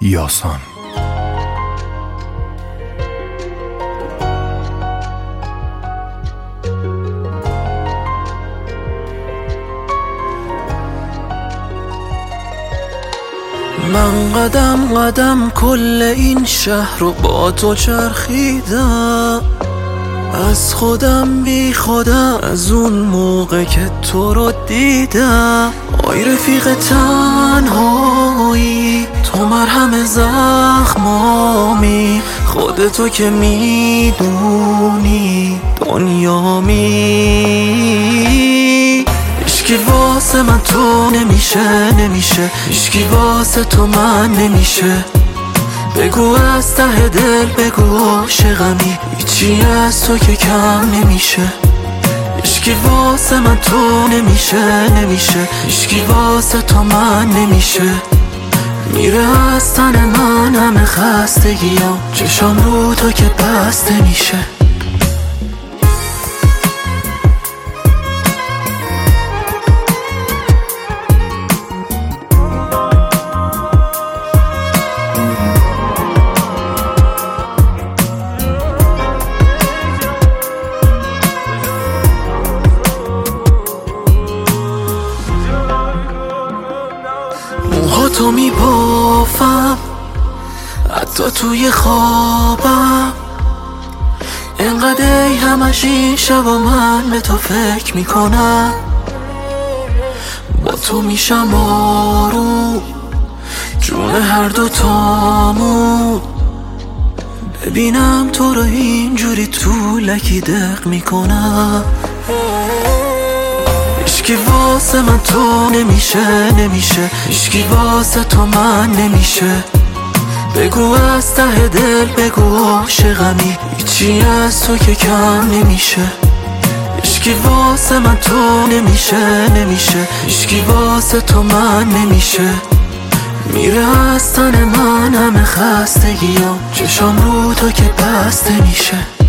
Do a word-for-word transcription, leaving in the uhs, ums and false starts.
یاسان. من قدم قدم کل این شهر رو با تو چرخیدم، از خودم بی خودم از اون موقع که تو رو دیدم. آی رفیق تنهایی، تو مرهم زخمامی، خودتو که میدونی دنیامی. هیچکی واسه من تو نمیشه نمیشه، هیچکی واسه تو من نمیشه. بگو از ته دل بگو عاشقمی، هیچی از تو که کم نمیشه. هیچکی واسه من تو نمیشه نمیشه، هیچکی واسه تو من نمیشه. میره از تن من همه خستگیام، چشام رو تو که بسته میشه. موهاتو میبافم حتی توی خوابم، انقدر ای همش این شبا من به تو فکر میکنم. با تو میشم آروم جون هر دو تامون، ببینم تو رو اینجوری تو لکی دق میکنم. هیچکی واسه من تو نمیشه نمیشه، هیچکی واسه تو من نمیشه. بگو از ته دل بگو عاشقمی، هیچی از تو که کم نمیشه. هیچکی واسه من تو نمیشه نمیشه، هیچکی واسه تو من نمیشه. میره از تن من همه خستگیام، چشام رو تو که بسته میشه.